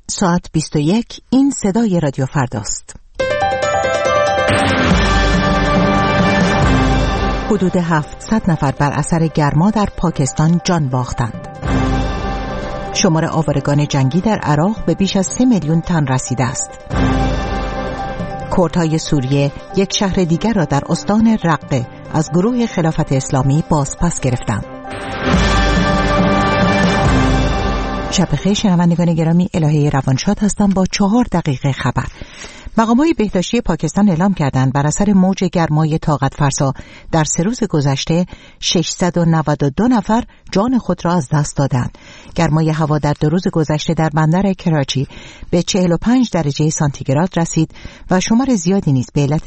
ساعت 21. این صدای رادیو فرداست. حدود 700 نفر بر اثر گرما در پاکستان جان باختند. شمار آوارگان جنگی در عراق به بیش از 3 میلیون تن رسیده است. کردهای سوریه یک شهر دیگر را در استان رقه از گروه خلافت اسلامی بازپس گرفتند. شب بخیر شنوندگان گرامی، الهه روانشاد هستم با 4 دقیقه خبر. مقام‌های بهداشتی پاکستان اعلام کردند بر اثر موج گرمای طاقت فرسا در 3 روز گذشته 692 نفر جان خود را از دست دادند. گرمای هوا در 2 روز گذشته در بندر کراچی به 45 درجه سانتیگراد رسید و شمار زیادی نیز به علت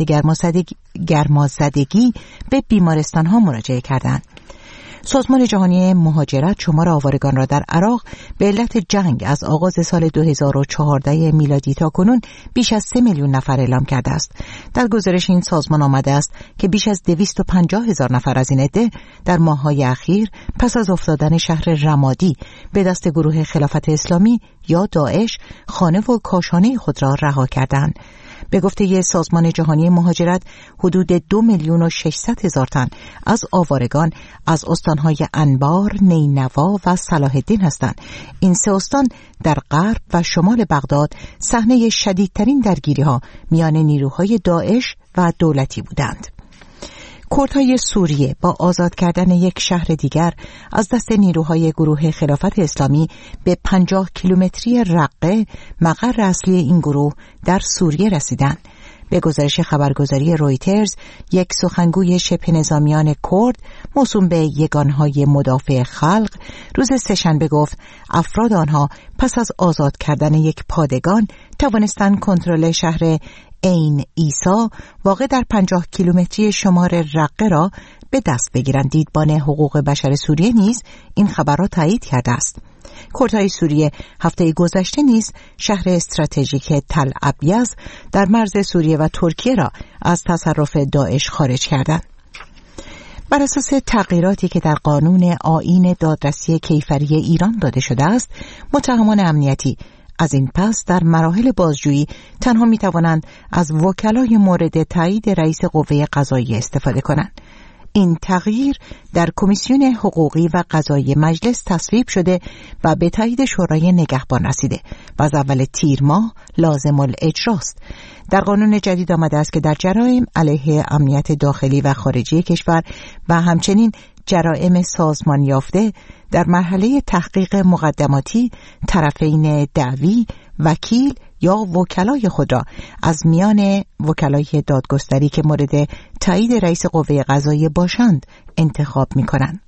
گرمازدگی به بیمارستان‌ها مراجعه کردند. سازمان جهانی مهاجرت شمار آوارگان را در عراق به علت جنگ از آغاز سال 2014 میلادی تا کنون بیش از 3 میلیون نفر اعلام کرده است. در گزارش این سازمان آمده است که بیش از 250,000 نفر از این عده در ماه‌های اخیر پس از افتادن شهر رمادی به دست گروه خلافت اسلامی یا داعش خانه و کاشانه خود را رها کردند. به گفته سازمان جهانی مهاجرت حدود 2,600,000 تن از آوارگان از استانهای انبار، نینوا و صلاح الدین هستند. این 3 استان در غرب و شمال بغداد صحنه شدیدترین درگیری‌ها میان نیروهای داعش و دولتی بودند. کردهای سوریه با آزاد کردن یک شهر دیگر از دست نیروهای گروه خلافت اسلامی به 50 کیلومتری رقه مقر اصلی این گروه در سوریه رسیدند. به گزارش خبرگزاری رویترز، یک سخنگوی شبه نظامیان کرد موسوم به یگانهای مدافع خلق روز سه‌شنبه گفت افراد آنها پس از آزاد کردن یک پادگان توانستند کنترل شهر عین عیسی واقع در 50 کیلومتری شمال رقه را به دست بگیرند. دیدبان حقوق بشر سوریه نیز این خبر را تایید کرده است. کردهای سوریه هفته گذشته نیز شهر استراتژیک تل ابیض در مرز سوریه و ترکیه را از تصرف داعش خارج کردند. بر اساس تغییراتی که در قانون آیین دادرسی کیفری ایران داده شده است، متهمان امنیتی از این پس در مراحل بازجویی تنها می توانند از وکلای مورد تایید رئیس قوه قضاییه استفاده کنند. این تغییر در کمیسیون حقوقی و قضایی مجلس تصویب شده و به تایید شورای نگهبان رسیده و از اول تیر ماه لازم الاجراست. در قانون جدید آمده است که در جرایم علیه امنیت داخلی و خارجی کشور و همچنین جرائم سازمان یافته در مرحله تحقیق مقدماتی طرفین دعوی وکیل یا وکلای خود را از میان وکلای دادگستری که مورد تایید رئیس قوه قضاییه باشند انتخاب می‌کنند.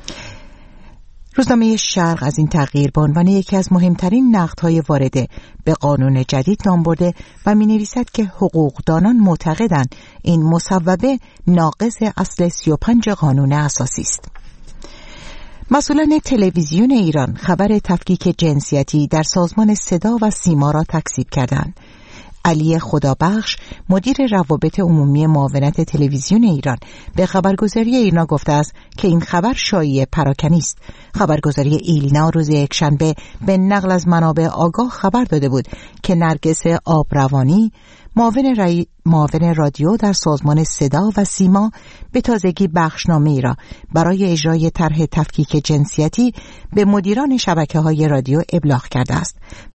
روزنامه شرق از این تغییر به عنوان یکی از مهمترین نقدهای وارده به قانون جدید نام برده و می‌نویسد که حقوقدانان معتقدند این مصوبه ناقض اصل 35 قانون اساسی است. مسئولان تلویزیون ایران خبر تفکیک جنسیتی در سازمان صدا و سیما را تکذیب کردند. علی خدابخش مدیر روابط عمومی معاونت تلویزیون ایران به خبرگزاری ایلنا گفته است که این خبر شایعه پراکنی است. خبرگزاری ایلنا روز یکشنبه به نقل از منابع آگاه خبر داده بود که نرگس آبروانی معاون رادیو در سازمان صدا و سیما به تازگی بخشنامه‌ای را برای اجرای طرح تفکیک جنسیتی به مدیران شبکه‌های رادیو ابلاغ کرده است.